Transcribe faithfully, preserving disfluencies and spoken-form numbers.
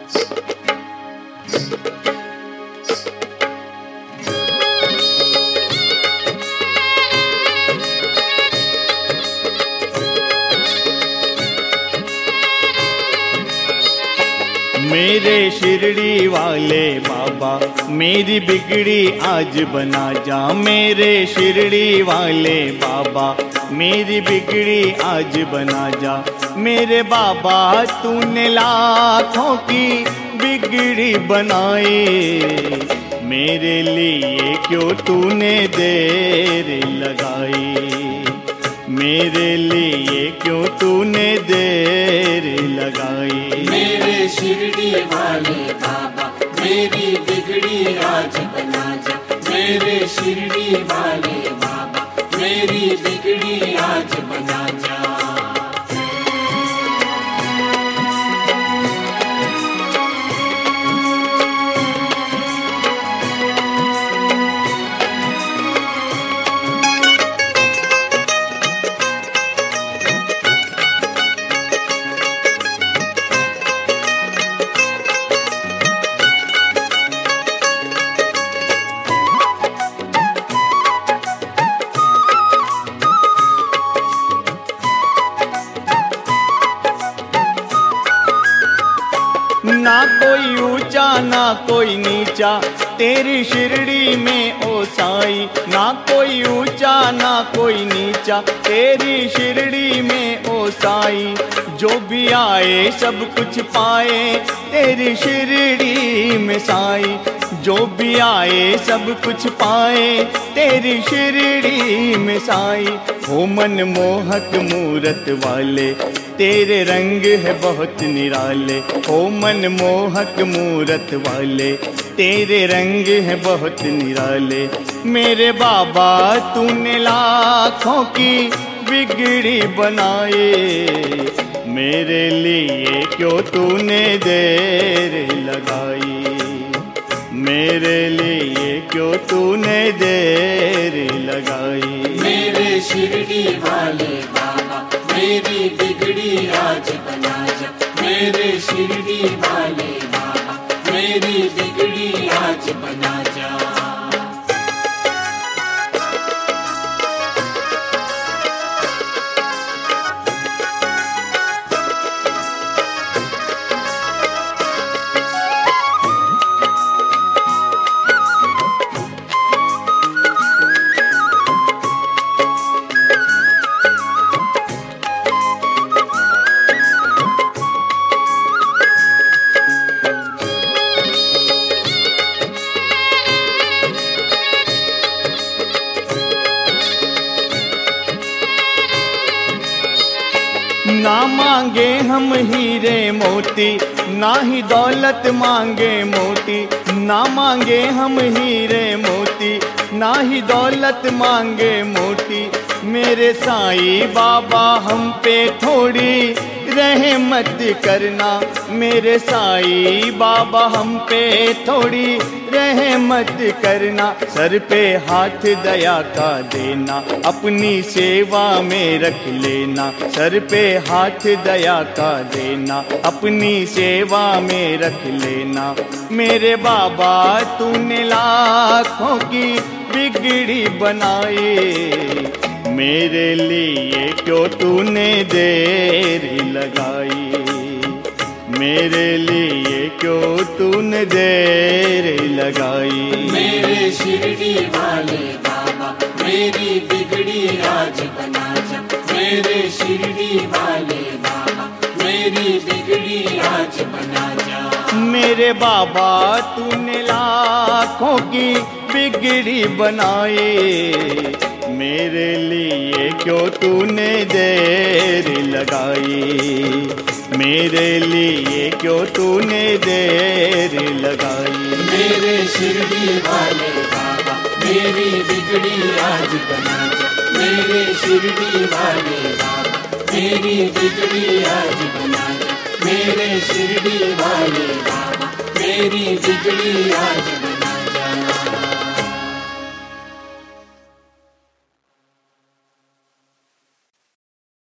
मेरे शिरडी वाले बाबा मेरी बिगड़ी आज बना जा। मेरे शिरडी वाले बाबा मेरी बिगड़ी आज बना जा। मेरे बाबा तूने लाखों की बिगड़ी बनाई, मेरे लिए क्यों तूने देर लगाई। मेरे लिए क्यों तूने देर लगाई। मेरे शिरडी वाले बाबा मेरी बिगड़ी आज बना जा। मेरे शिरडी वाले बाबा मेरी बिगड़ी आज बना जा। ना कोई ऊंचा ना कोई नीचा तेरी शिरडी में ओ साई। ना कोई ऊंचा ना कोई नीचा तेरी शिरडी में ओ साई। जो भी आए सब कुछ पाए तेरी शिरडी में साई। जो भी आए सब कुछ पाए तेरी शिरडी में साई। हो मन मोहक मूरत वाले तेरे रंग है बहुत निराले। हो मन मोहक मूरत वाले तेरे रंग है बहुत निराले। मेरे बाबा तूने लाखों की बिगड़ी बनाए, मेरे लिए क्यों तूने देर लगाई। मेरे लिए क्यों तूने देर लगाई। मेरे शिरडी वाले बाबा मेरी बिगड़ी आज बना जा। मेरे शिरडी वाले बाबा मेरी बिगड़ी आज बना जा। ना मांगे हम हीरे मोती ना ही दौलत मांगे मोती। ना मांगे हम हीरे मोती ना ही दौलत मांगे मोती। मेरे साईं बाबा हम पे थोड़ी रहमत करना। मेरे साईं बाबा हम पे थोड़ी रहमत करना। सर पे हाथ दया का देना अपनी सेवा में रख लेना। सर पे हाथ दया का देना अपनी सेवा में रख लेना। मेरे बाबा तूने लाखों की बिगड़ी बनाई, मेरे लिए क्यों तूने देर लगाई। मेरे लिए क्यों तूने देर लगाई। मेरे शिरडी वाले बाबा मेरी बिगड़ी आज बना जा। मेरे शिरडी वाले बाबा मेरी बिगड़ी आज बना जा। मेरे बाबा तूने लाखों की बिगड़ी बनाई, मेरे लिए क्यों तूने देर लगाई। मेरे लिए क्यों तूने देर लगाई। मेरे शिरडी वाले बाबा मेरी बिगड़ी आज बना जा। मेरे शिरडी वाले बाबा मेरी बिगड़ी आज बना जा। मेरे शिरडी वाले बाबा मेरी बिगड़ी आज